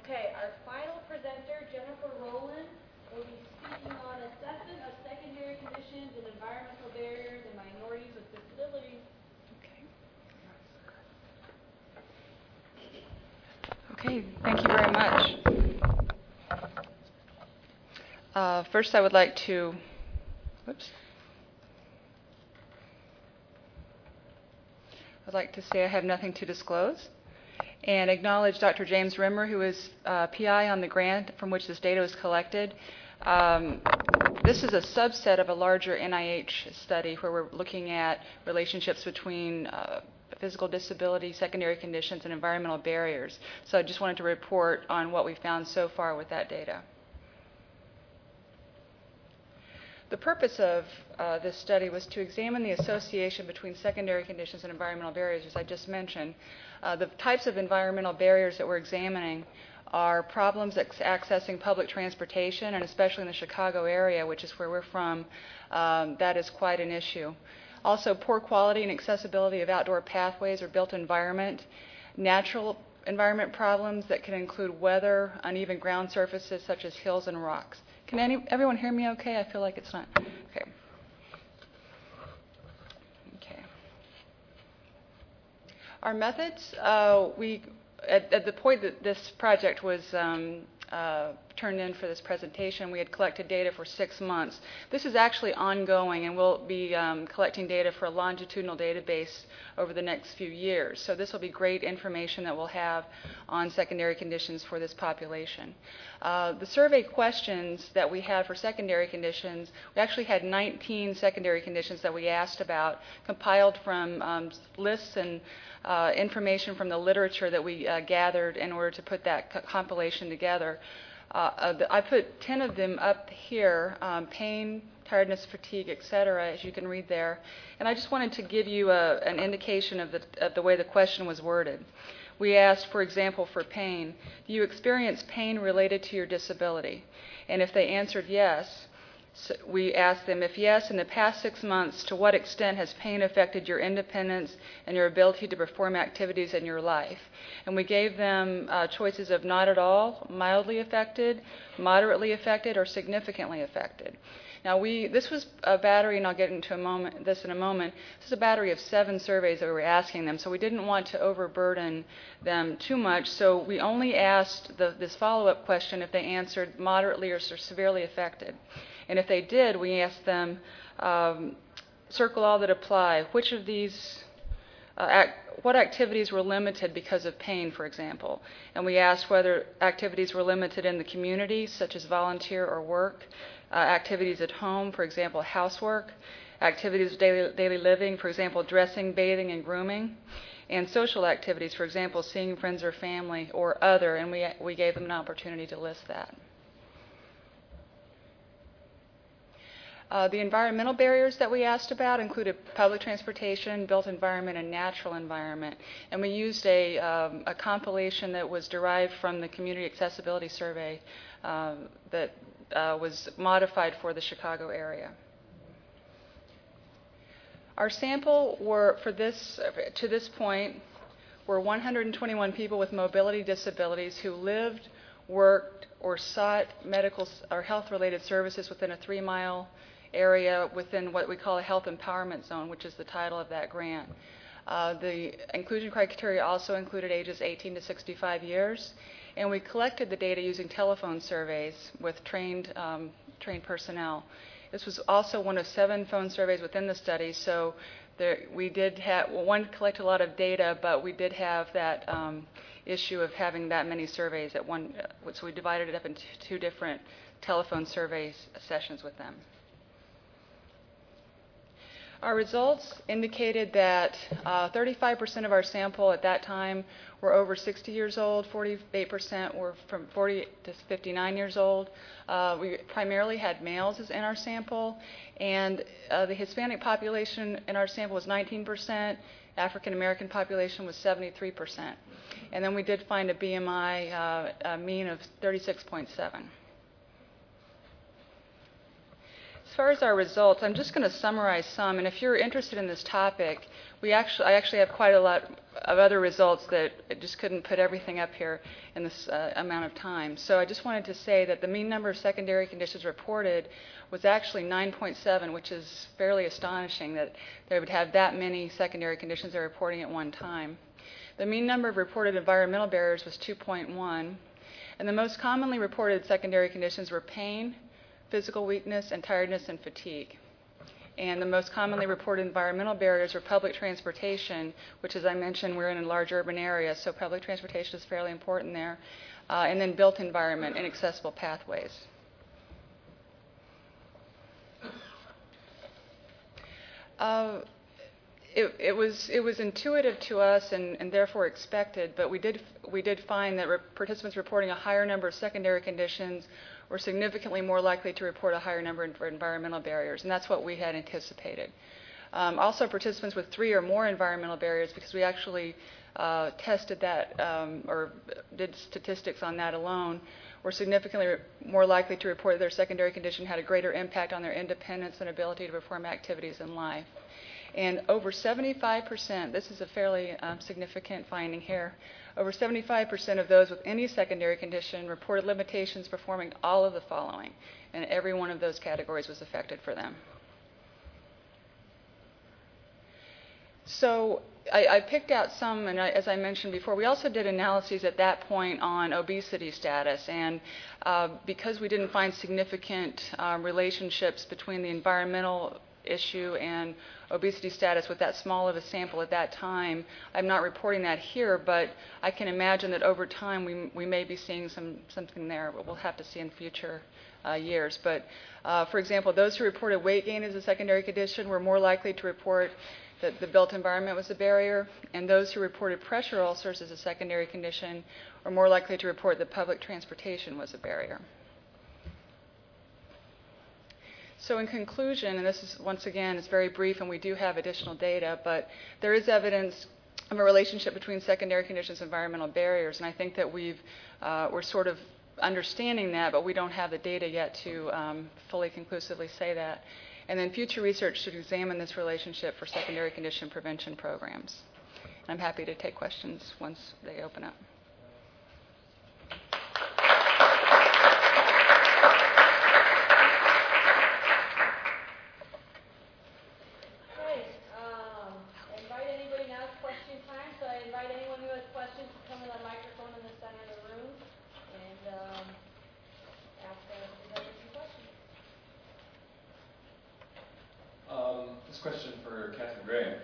Okay, our final presenter, Jennifer Rowland, will be speaking on assessment of secondary conditions and environmental barriers in minorities with disabilities. Okay, thank you very much. First, I would like to, I'd like to say I have nothing to disclose and acknowledge Dr. James Rimmer, who is PI on the grant from which this data was collected. This is a subset of a larger NIH study where we're looking at relationships between physical disability, secondary conditions, and environmental barriers. So I just wanted to report on what we found so far with that data. The purpose of this study was to examine the association between secondary conditions and environmental barriers, as I just mentioned. The types of environmental barriers that we're examining are problems accessing public transportation, and especially in the Chicago area, which is where we're from, that is quite an issue. Also, poor quality and accessibility of outdoor pathways or built environment, natural environment problems that can include weather, uneven ground surfaces such as hills and rocks. Can everyone hear me okay? I feel like it's not. Okay. Okay. Our methods, at the point that this project was turned in for this presentation, we had collected data for 6 months. This is actually ongoing, and we'll be collecting data for a longitudinal database over the next few years. So this will be great information that we'll have on secondary conditions for this population. The survey questions that we had for secondary conditions, we actually had 19 secondary conditions that we asked about, compiled from lists and information from the literature that we gathered in order to put that compilation together. I put 10 of them up here, pain, tiredness, fatigue, etc., as you can read there. And I just wanted to give you an indication of the way the question was worded. We asked, for example, for pain, do you experience pain related to your disability? And if they answered yes, we asked them, if yes, in the past 6 months, to what extent has pain affected your independence and your ability to perform activities in your life? And we gave them choices of not at all, mildly affected, moderately affected, or significantly affected. Now, this was a battery, and I'll get into this in a moment. This is a battery of 7 surveys that we were asking them, so we didn't want to overburden them too much. So we only asked this follow-up question if they answered moderately or severely affected. And if they did, we asked them, circle all that apply. Which of these, what activities were limited because of pain, for example? And we asked whether activities were limited in the community, such as volunteer or work, activities at home, for example, housework, activities of daily living, for example, dressing, bathing, and grooming, and social activities, for example, seeing friends or family, or other, and we gave them an opportunity to list that. The environmental barriers that we asked about included public transportation, built environment, and natural environment. And we used a compilation that was derived from the Community Accessibility Survey that was modified for the Chicago area. Our sample to this point, were 121 people with mobility disabilities who lived, worked, or sought medical or health-related services within a 3-mile area within what we call a health empowerment zone, which is the title of that grant. The inclusion criteria also included ages 18 to 65 years, and we collected the data using telephone surveys with trained personnel. This was also one of 7 phone surveys within the study, so we did have, one collected a lot of data, but we did have that issue of having that many surveys at one, so we divided it up into 2 different telephone survey sessions with them. Our results indicated that 35% of our sample at that time were over 60 years old, 48% were from 40 to 59 years old. We primarily had males in our sample, and the Hispanic population in our sample was 19%, African American population was 73%. And then we did find a BMI mean of 36.7. As far as our results, I'm just going to summarize some, and if you're interested in this topic, I actually have quite a lot of other results that I just couldn't put everything up here in this amount of time. So I just wanted to say that the mean number of secondary conditions reported was actually 9.7, which is fairly astonishing that they would have that many secondary conditions they're reporting at one time. The mean number of reported environmental barriers was 2.1, and the most commonly reported secondary conditions were pain, physical weakness, and tiredness and fatigue. And the most commonly reported environmental barriers were public transportation, which, as I mentioned, we're in a large urban area, so public transportation is fairly important there, and then built environment and accessible pathways. It was intuitive to us and therefore expected, but we did find that participants reporting a higher number of secondary conditions were significantly more likely to report a higher number of environmental barriers, and that's what we had anticipated. Also, participants with 3 or more environmental barriers, because we actually tested that or did statistics on that alone, were significantly more likely to report their secondary condition had a greater impact on their independence and ability to perform activities in life. And over 75%, this is a fairly significant finding here, over 75% of those with any secondary condition reported limitations performing all of the following, and every one of those categories was affected for them. So I picked out some, and as I mentioned before, we also did analyses at that point on obesity status, and because we didn't find significant relationships between the environmental issue and obesity status with that small of a sample at that time, I'm not reporting that here, but I can imagine that over time we may be seeing something there, but we'll have to see in future years. But for example, those who reported weight gain as a secondary condition were more likely to report that the built environment was a barrier, and those who reported pressure ulcers as a secondary condition were more likely to report that public transportation was a barrier. So in conclusion, and this is, once again, it's very brief and we do have additional data, but there is evidence of a relationship between secondary conditions and environmental barriers, and I think that we're sort of understanding that, but we don't have the data yet to fully conclusively say that. And then future research should examine this relationship for secondary condition prevention programs. I'm happy to take questions once they open up. Invite anybody now. It's question time, so I invite anyone who has questions to come to the microphone in the center of the room and ask the presenters some questions. This question for Catherine Graham.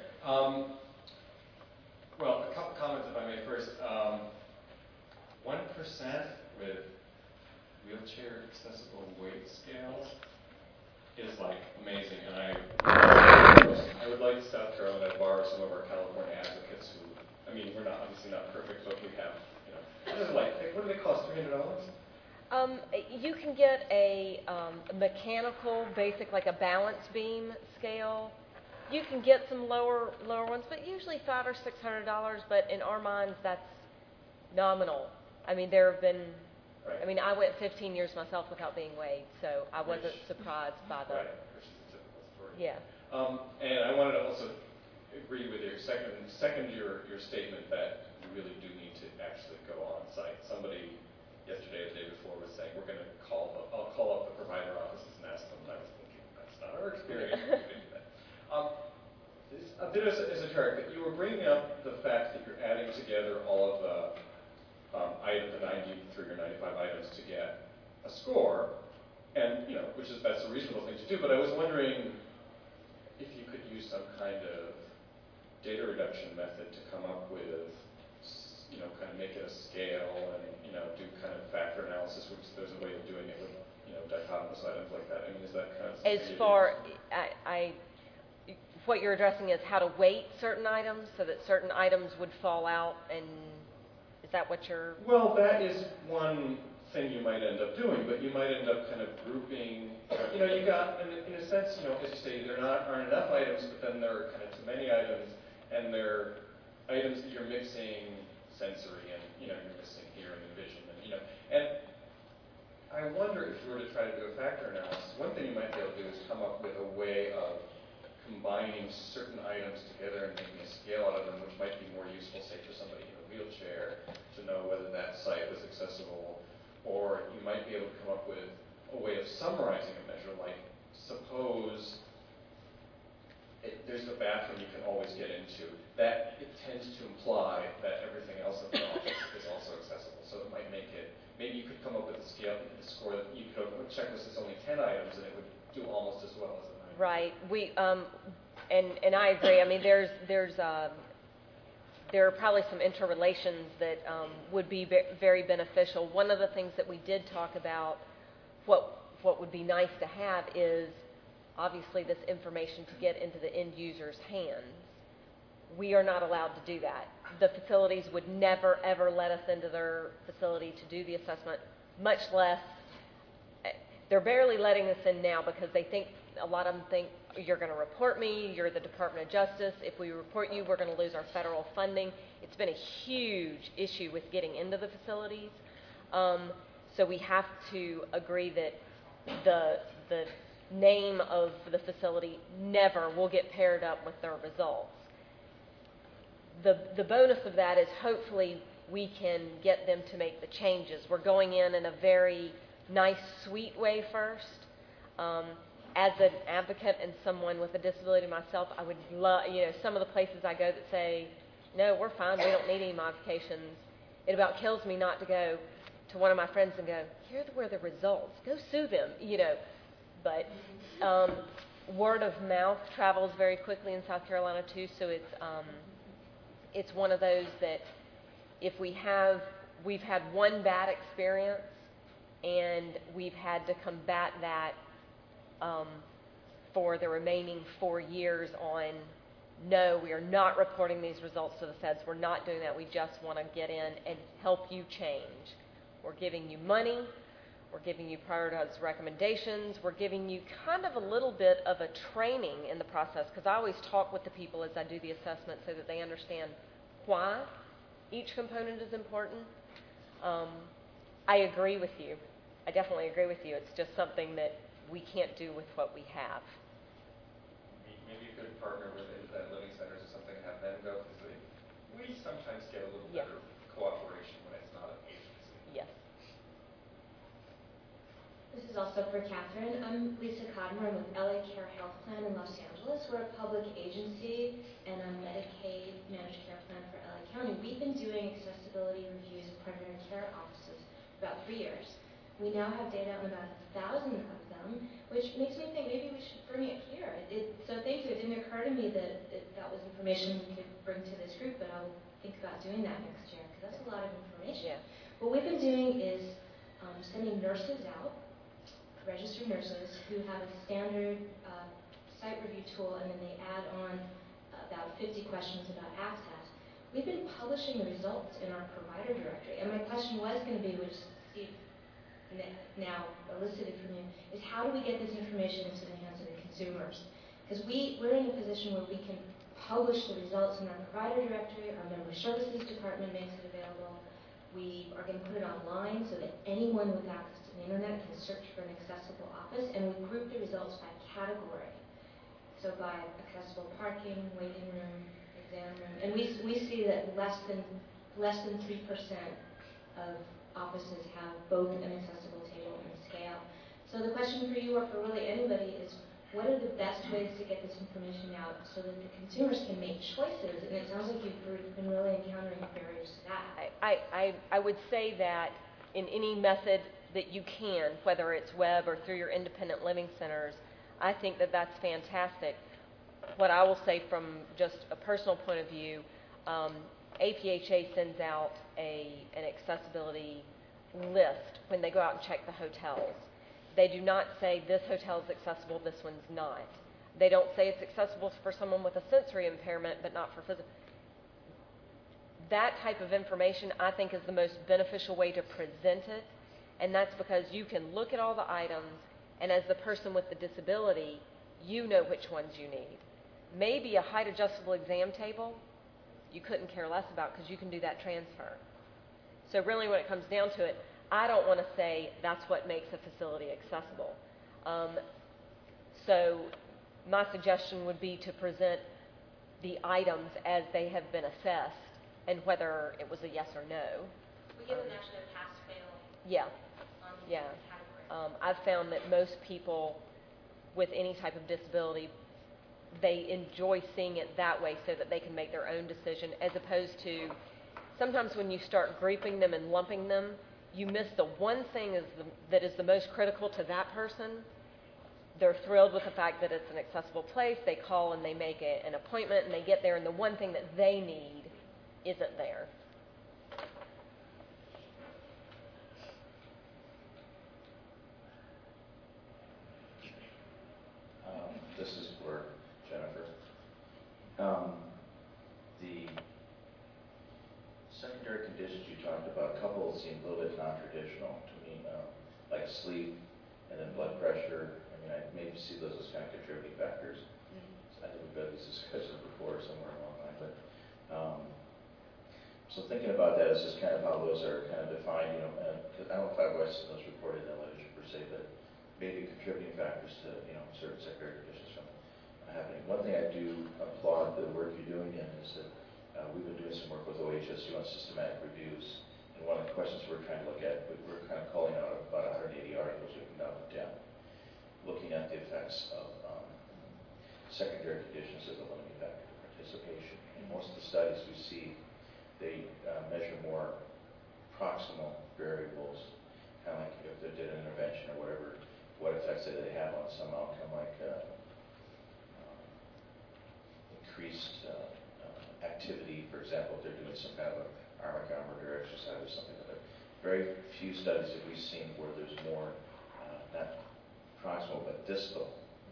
Well, a couple comments if I may first. 1% with wheelchair accessible weight scales is like amazing, and I would like South Carolina to borrow some of our California advocates who, I mean, we're not obviously not perfect, but we have, what do they cost, $300? You can get a mechanical, basic, like a balance beam scale. You can get some lower ones, but usually $500 or $600. But in our minds, that's nominal. I mean, there have been. Right. I mean, I went 15 years myself without being weighed, so I wasn't surprised by the. Right, which is a typical story. Yeah. And I wanted to also agree with your second your statement that you really do need to actually go on site. Somebody yesterday or the day before was saying I'll call up the provider offices and ask them, and I was thinking that's not our experience. We can do that. It's a bit esoteric, but you were bringing up the fact that you're adding together all of the 93 or 95 items to get a score, and that's a reasonable thing to do. But I was wondering if you could use some kind of data reduction method to come up with, kind of make it a scale and do kind of factor analysis, which there's a way of doing it with dichotomous items like that. I mean, is that kind of as far what you're addressing is how to weight certain items so that certain items would fall out, and is that what you're? Well, that is one thing you might end up doing, but you might end up kind of grouping. You got in a sense, as you say, there aren't enough items, but then there are kind of too many items, and they're items that you're mixing sensory, and you're missing hearing and vision, and I wonder if you were to try to do a factor analysis, one thing you might be able to do is come up with a way of combining certain items together and making a scale out of them, which might be more useful, say, for somebody in a wheelchair to know whether that site was accessible. Or you might be able to come up with a way of summarizing a measure, like suppose there's a bathroom you can always get into. That it tends to imply that everything else in the office is also accessible. So it might make it, maybe you could come up with a scale, a score that you could open a checklist that's only 10 items and it would do almost as well as the 9. Right. We and I agree. I mean, there are probably some interrelations that would be very beneficial. One of the things that we did talk about, what would be nice to have is obviously this information to get into the end user's hands. We are not allowed to do that. The facilities would never, ever let us into their facility to do the assessment, much less, they're barely letting us in now because they think, a lot of them think, you're going to report me, you're the Department of Justice. If we report you, we're going to lose our federal funding. It's been a huge issue with getting into the facilities. So we have to agree that the name of the facility never will get paired up with their results. The bonus of that is hopefully we can get them to make the changes. We're going in a very nice, sweet way first. As an advocate and someone with a disability myself, I would love, some of the places I go that say, no, we're fine, we don't need any modifications. It about kills me not to go to one of my friends and go, here were the results, go sue them, But word of mouth travels very quickly in South Carolina too, so it's one of those that if we've had one bad experience and we've had to combat that for the remaining 4 years on, no, we are not reporting these results to the feds. We're not doing that. We just want to get in and help you change. We're giving you money. We're giving you prioritized recommendations. We're giving you kind of a little bit of a training in the process, because I always talk with the people as I do the assessment so that they understand why each component is important. I agree with you. I definitely agree with you. It's just something that we can't do with what we have. Maybe you could partner with living centers or something and have them go, because we sometimes get a little better cooperation when it's not an agency. Yes. This is also for Catherine. I'm Lisa Codmer. I'm with LA Care Health Plan in Los Angeles. We're a public agency and a Medicaid managed care plan for LA County. We've been doing accessibility reviews of primary care offices for about 3 years. We now have data on about 1,000 of them, which makes me think maybe we should bring it here. So thank you. It didn't occur to me that that was information we could bring to this group, but I'll think about doing that next year, because that's a lot of information. Yeah. What we've been doing is sending nurses out, registered nurses, who have a standard site review tool, and then they add on about 50 questions about access. We've been publishing the results in our provider directory, and my question was going to be, which Steve now elicited from you, is how do we get this information into the hands of the consumers? Because we're in a position where we can publish the results in our provider directory, our member services department makes it available. We are going to put it online so that anyone with access to the internet can search for an accessible office, and we group the results by category. So by accessible parking, waiting room, exam room, and we see that less than 3% of offices have both an accessible table and scale. So the question for you, or for really anybody, is what are the best ways to get this information out so that the consumers can make choices? And it sounds like you've been really encountering barriers to that. I would say that in any method that you can, whether it's web or through your independent living centers, I think that that's fantastic. What I will say from just a personal point of view, APHA sends out an accessibility list when they go out and check the hotels. They do not say this hotel is accessible, this one's not. They don't say it's accessible for someone with a sensory impairment, but not for physical. That type of information, I think, is the most beneficial way to present it, and that's because you can look at all the items, and as the person with the disability, you know which ones you need. Maybe a height adjustable exam table, you couldn't care less about because you can do that transfer. So really when it comes down to it, I don't want to say that's what makes a facility accessible. So my suggestion would be to present the items as they have been assessed and whether it was a yes or no. We give them actually a pass-fail Yeah, on the yeah. category. I've found that most people with any type of disability, they enjoy seeing it that way so that they can make their own decision, as opposed to sometimes when you start grouping them and lumping them, you miss the one thing that is the most critical to that person. They're thrilled with the fact that it's an accessible place. They call and they make an appointment and they get there, and the one thing that they need isn't there. This is for Jennifer. The secondary conditions you talked about, a couple seem a little bit non-traditional to me, like sleep and then blood pressure. I mean, I maybe see those as kind of contributing factors. I think we've had these discussions before somewhere along the line, but so thinking about that is just kind of how those are kind of defined, you know, and I don't know if I've always seen those reported in the literature per se, but maybe contributing factors to, you know, certain secondary conditions from happening. One thing I do applaud the work you're doing in is that we've been doing some work with OHSU on systematic reviews, and one of the questions we're trying to look at, we're kind of calling out about 180 articles, we can down to 10, looking at the effects of secondary conditions as a limiting factor to participation. In most of the studies we see, they measure more proximal variables, kind of like if they did an intervention or whatever, what effects did they have on some outcome, like increased activity, for example, if they're doing some kind of arm or exercise or something like that. Very few studies that we've seen where there's more, not proximal, but distal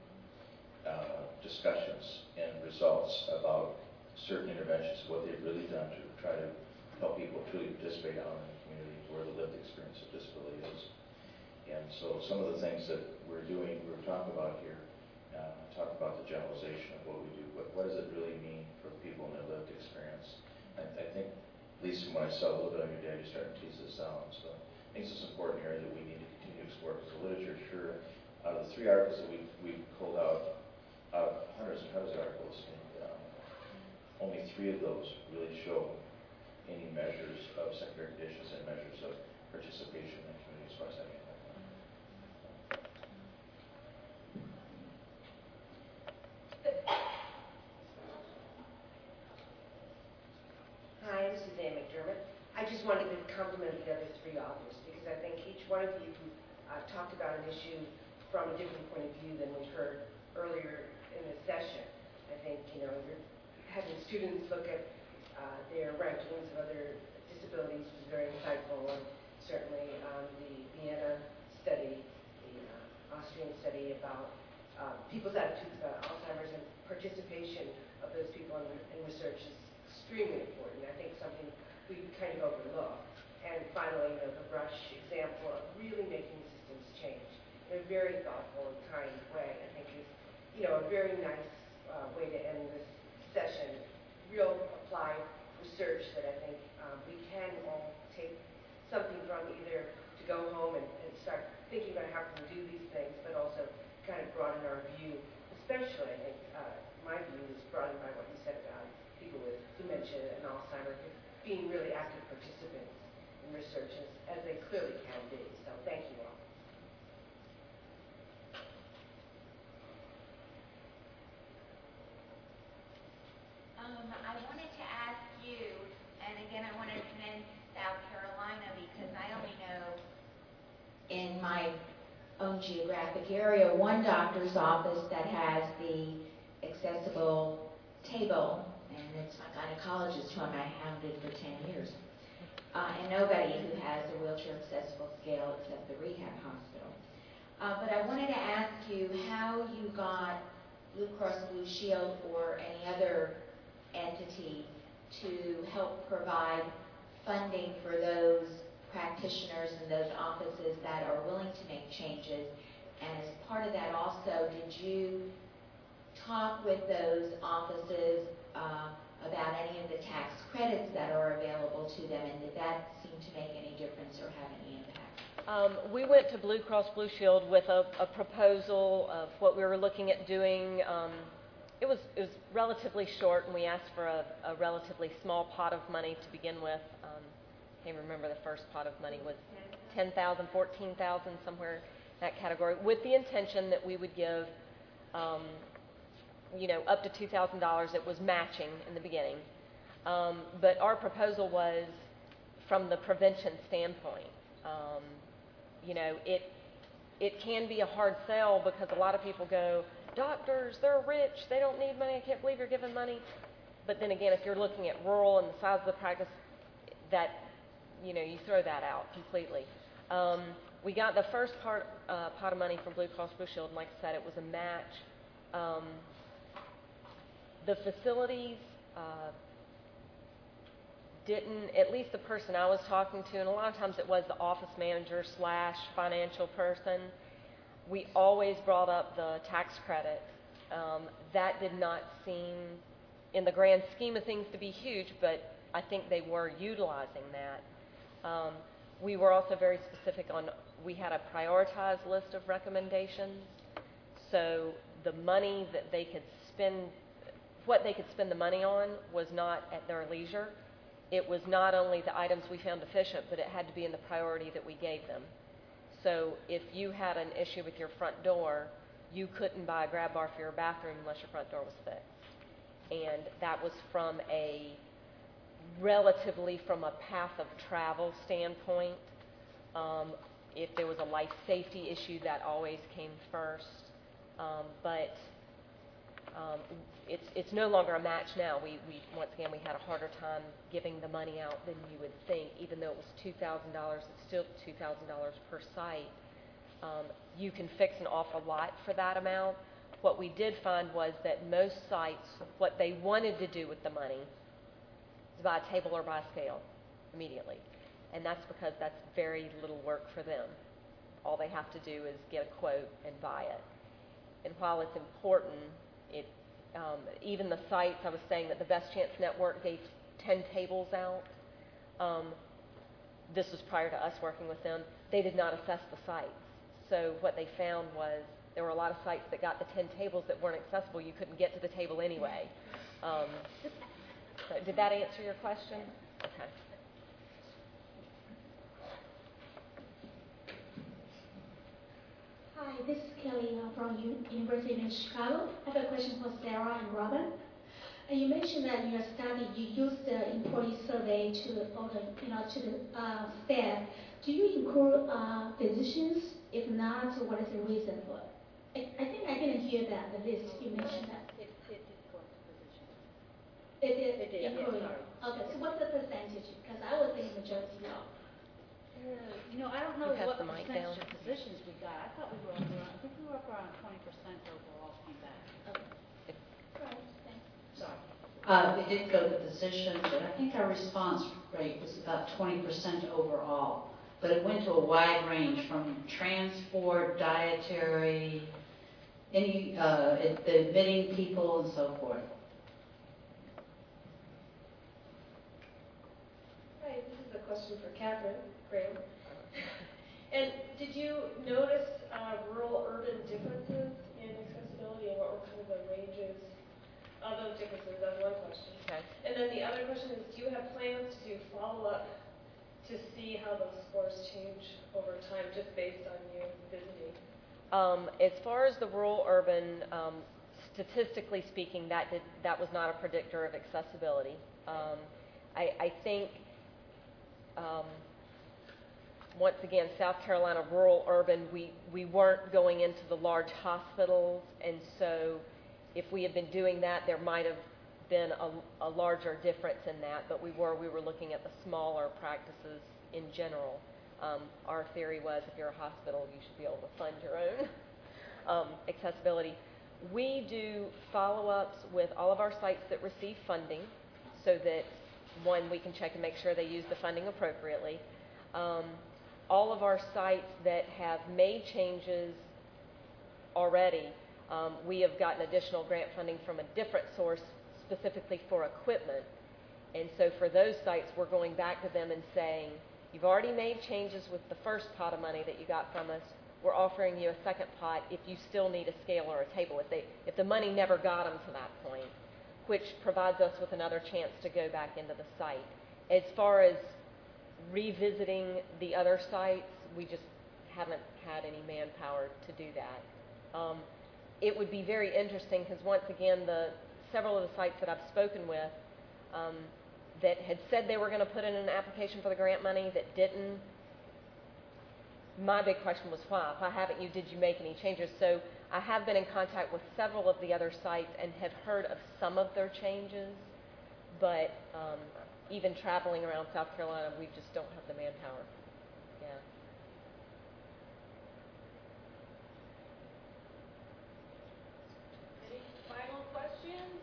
discussions and results about certain interventions, what they've really done to try to help people truly participate out in the community where the lived experience of disability is. And so some of the things that we're doing, we're talking about here, talk about the generalization of what we do, but what does it really mean for people in their lived experience? I think, at least from what I saw a little bit on your data, you're starting to tease this out. So I think it's an important area that we need to continue to explore, because the literature, sure, out of the 3 articles that we've pulled out of hundreds and hundreds of articles, only 3 of those really show any measures of secondary conditions and measures of participation in the community as far as I can find. Hi, I'm Suzanne McDermott. I just wanted to compliment the other 3 authors, because I think each one of you talked about an issue from a different point of view than we heard earlier in the session. I think, you know, you're having students look at their rankings of other disabilities was very insightful, and certainly the Vienna study, the Austrian study about people's attitudes about Alzheimer's and participation of those people in research is extremely important. I think something we kind of overlook. And finally, you know, the Brush example of really making systems change in a very thoughtful and kind way, I think is, you know, a very nice way to end this session. Real applied research that I think we can all take something from, either to go home and start thinking about how can we do these things, but also kind of broaden our view, especially, I think, my view is broadened by what you said about people with dementia and Alzheimer's being really active participants in research, as they clearly can be. So thank you all. I wanted to ask you, and again I want to commend South Carolina, because I only know in my own geographic area one doctor's office that has the accessible table, and it's my gynecologist whom I hounded for 10 years, and nobody who has a wheelchair accessible scale except the rehab hospital. But I wanted to ask you how you got Blue Cross Blue Shield or any other entity to help provide funding for those practitioners and those offices that are willing to make changes. And as part of that also, did you talk with those offices about any of the tax credits that are available to them, and did that seem to make any difference or have any impact? We went to Blue Cross Blue Shield with a proposal of what we were looking at doing. It was relatively short, and we asked for a relatively small pot of money to begin with. Can't remember the first pot of money was 10,000, 14,000, somewhere in that category, with the intention that we would give, up to $2,000. It was matching in the beginning, but our proposal was from the prevention standpoint. It can be a hard sell because a lot of people go, doctors, they're rich, they don't need money, I can't believe you're giving money. But then again, if you're looking at rural and the size of the practice, that, you throw that out completely. We got the first pot of money from Blue Cross Blue Shield, and like I said, it was a match. The facilities didn't, at least the person I was talking to, and a lot of times it was the office manager / financial person, we always brought up the tax credit. That did not seem, in the grand scheme of things, to be huge, but I think they were utilizing that. We were also very specific on, we had a prioritized list of recommendations, so the money that they could spend, what they could spend the money on was not at their leisure. It was not only the items we found deficient, but it had to be in the priority that we gave them. So if you had an issue with your front door, you couldn't buy a grab bar for your bathroom unless your front door was fixed. And that was from a relatively from a path of travel standpoint. If there was a life safety issue, that always came first. But it's no longer a match now. We once again, we had a harder time giving the money out than you would think. Even though it was $2,000, it's still $2,000 per site. You can fix an awful lot for that amount. What we did find was that most sites, what they wanted to do with the money is buy a table or buy a scale immediately. And that's because that's very little work for them. All they have to do is get a quote and buy it. And while it's important, even the sites, I was saying that the Best Chance Network gave 10 tables out. This was prior to us working with them. They did not assess the sites. So what they found was there were a lot of sites that got the 10 tables that weren't accessible. You couldn't get to the table anyway. So did that answer your question? Okay. Hi, this is Kelly from University of Chicago. I have a question for Sarah and Robin. You mentioned that in your study you used the employee survey to the staff. Do you include physicians? If not, what is the reason for it? I think I didn't hear that, the list you mentioned that. It did go to physicians. It did? It did, include. yes, sorry. Okay, so what's the percentage? Because I was thinking majority no. I don't know You pass what the mic percentage down. of positions we got. I thought we were up around, I think we were up around 20% overall came back. Okay. All right, thanks. Sorry. It did go to physicians, but I think our response rate was about 20% overall. But it went to a wide range from transport, dietary, the admitting people, and so forth. Hi, this is a question for Catherine Graham. And did you notice rural-urban differences in accessibility, and what were kind of the ranges of those differences? That's one question. Okay. And then the other question is, do you have plans to do follow-up to see how those scores change over time, just based on you visiting? As far as the rural-urban, statistically speaking, that was not a predictor of accessibility. I think, once again, South Carolina rural-urban, we weren't going into the large hospitals, and so if we had been doing that, there might have been a larger difference in that, but we were looking at the smaller practices in general. Our theory was if you're a hospital, you should be able to fund your own accessibility. We do follow-ups with all of our sites that receive funding so that, one, we can check and make sure they use the funding appropriately. All of our sites that have made changes already, we have gotten additional grant funding from a different source specifically for equipment. And so for those sites, we're going back to them and saying, You've already made changes with the first pot of money that you got from us. We're offering you a second pot if you still need a scale or a table, if the money never got them to that point, which provides us with another chance to go back into the site. As far as revisiting the other sites, we just haven't had any manpower to do that. It would be very interesting because, once again, several of the sites that I've spoken with that had said they were going to put in an application for the grant money that didn't, my big question was why? Why haven't you? Did you make any changes? So I have been in contact with several of the other sites and have heard of some of their changes, but even traveling around South Carolina, we just don't have the manpower. Yeah. Any final questions?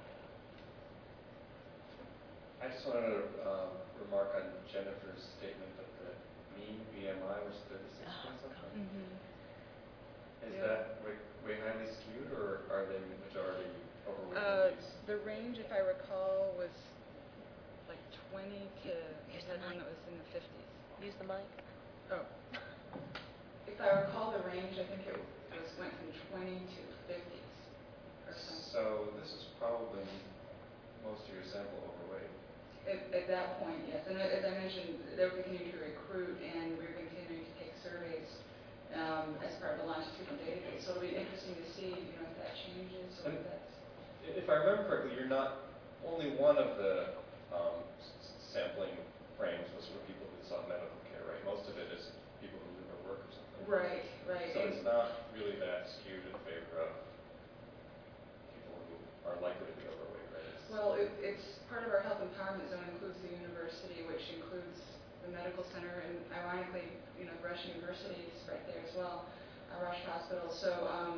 I just wanted to remark on Jennifer's statement that the mean BMI was 36 point something. Is that way highly skewed, or are they majority overweight? The range, if I recall, was like 20 to, I had one that was in the 50s. Use the mic. Oh. If I recall the range, I think it went from 20 to 50s or something. So this is probably most of your sample overweight. At that point, yes. And as I mentioned, they're continuing to recruit, and we're continuing to take surveys as part of the longitudinal database. So it'll be interesting to see, if that changes or if that's... If I remember correctly, you're not only one of the sampling frames was for people who sought medical care, right? Most of it is people who live or work or something. Right. So it's not really that skewed in favor of people who are likely to be overweight, right? Well, it's part of our health empowerment zone includes the university, which includes the medical center, and ironically, Rush University is right there as well, Rush Hospital. So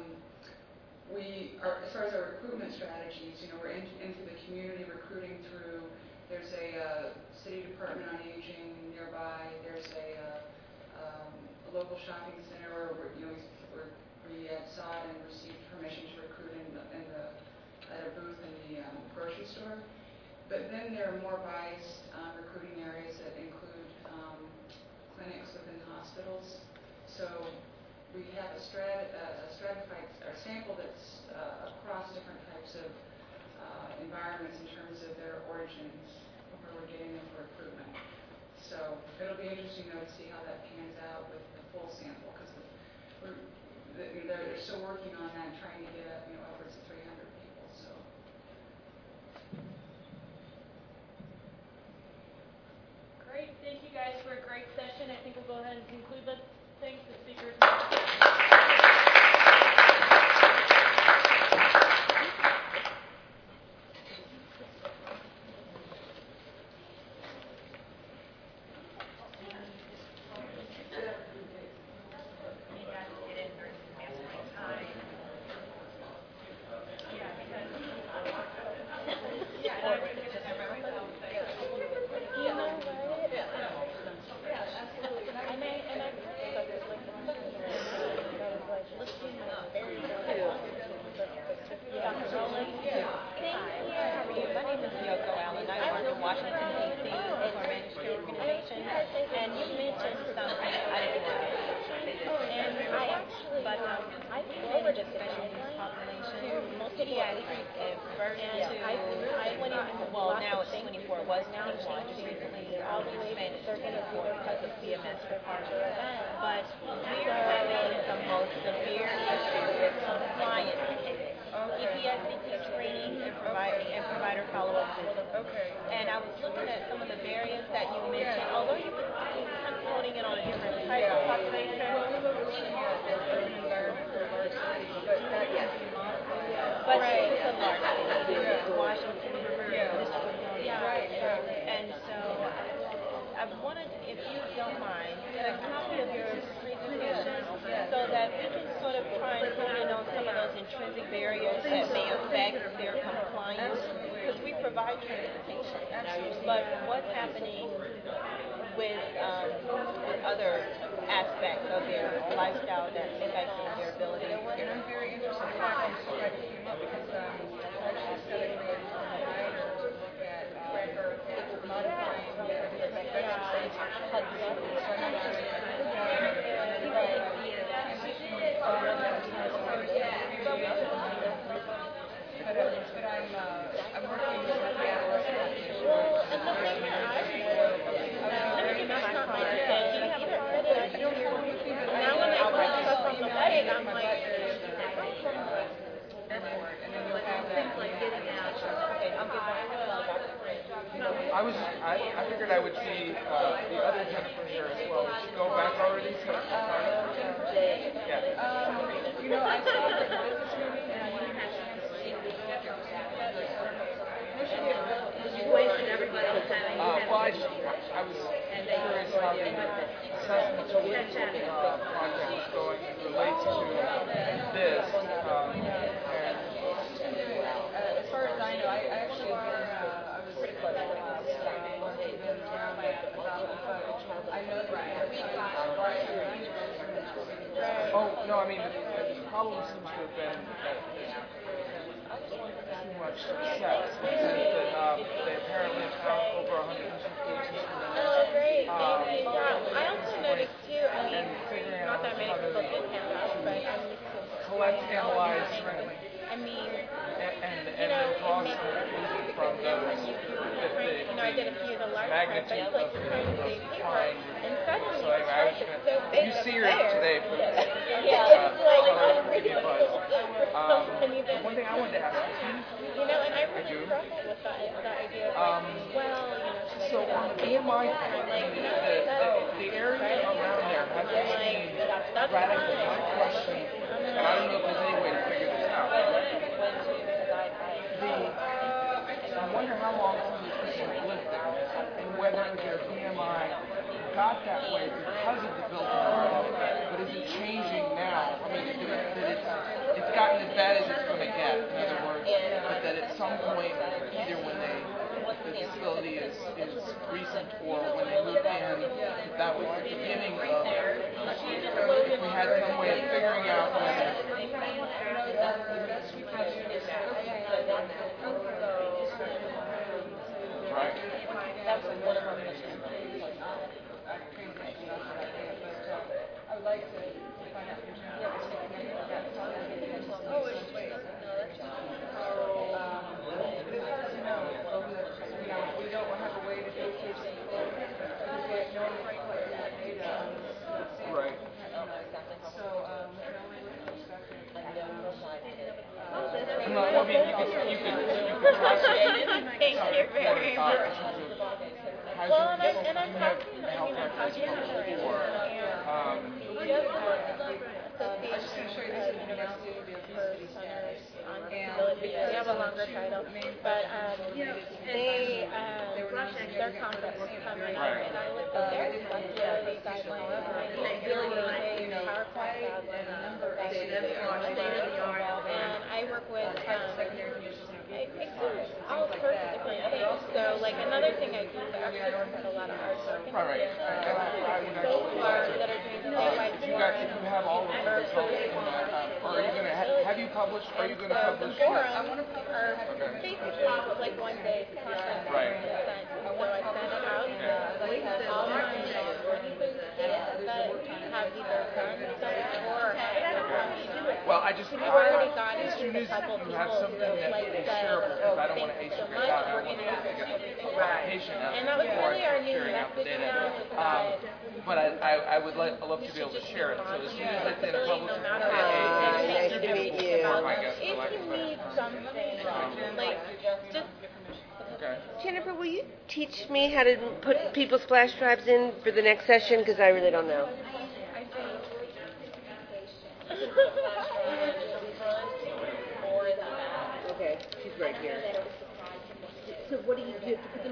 we are, as far as our recruitment strategies, we're into the community recruiting through. There's a city department on aging nearby. There's a local shopping center where we sought and received permission to recruit at a booth in the grocery store. But then there are more biased recruiting areas that include clinics within hospitals. So we have a stratified sample that's across different types of environments in terms of their origins, where we're getting them for recruitment. So it'll be interesting, though, to see how that pans out with the full sample, because they're still working on that and trying to get upwards of 300 people. So. Great. Thank you guys for a great session. I think we'll go ahead and conclude. Let's thank the speakers. I figured I would see the other Jennifer here as well. Did she go back already? Yeah. You know, I saw her at this meeting, and I didn't have a chance to see You wasted everybody's time. Well, I was curious how the assessment tool project was going as it relates to this. as far as I know, I actually I was pretty close to about the footage. I know that Oh, no, I mean, the problem seems to have been too much success in the sense that they apparently have over 150 cases. Oh, great. Yeah, I also noticed too, I mean, not that many people did handouts, but collect, analyze, I mean, and then draw conclusions from those. I did a few of the large ones, but it's like you're trying to save paper, and suddenly So it's like it's so big you up see her there. today for the Yeah, it's like give you a buzz. and even, One thing I wanted to ask you know, and I really struggled with the idea of like, well, so EMI, the area around there hasn't changed radically. My question, and I don't know if there's any way to figure this out. I wonder how long some of the people lived there, and whether their BMI got that way because of the building envelope, but is it changing now? I mean, that it's gotten as bad as it's going to get, in other words, but that at some point, either when the facility is recent or when they move in, that was the beginning of, if we had some way of figuring out whether right. That's one of our missions. I would like to find out from Jim what was making it that solid. Oh, it's no, that's not. But it's hard to know. We don't have a way to go through people who get no data. Right. So, we can only look at the stuff No, I mean, you could Thank you very much. Well, and I'm have talking, health records published before. I was just going to show you this is University of Disability Centers. They have a longer title, but they their conference was coming up, and I looked at their guidelines, and I really a PowerPoint and I work with it includes all sorts of different things. So, like another thing I do is I actually work with a lot of arts organizations that are doing statewide If you have all of the results in that, or are you going to have you published? Are you going to publish? Forums are basically like one day content. Right. So I send it out. All my people that have either done stuff or well, I just we've already gotten as soon a as couple you people have something that like is said, shareable, because I don't want to thanks age so you much, out. I we're want going to to get use a publication out and that was before really I our start new sharing out the messaging data. now is that But I would love to be able to share it. So as soon as it's in a public, no matter what, nice to meet you. if you need something, like, just Okay. Jennifer, will you teach me how to put people's flash drives in for the next session? Because I really don't know. Okay, she's right here. So what do you do?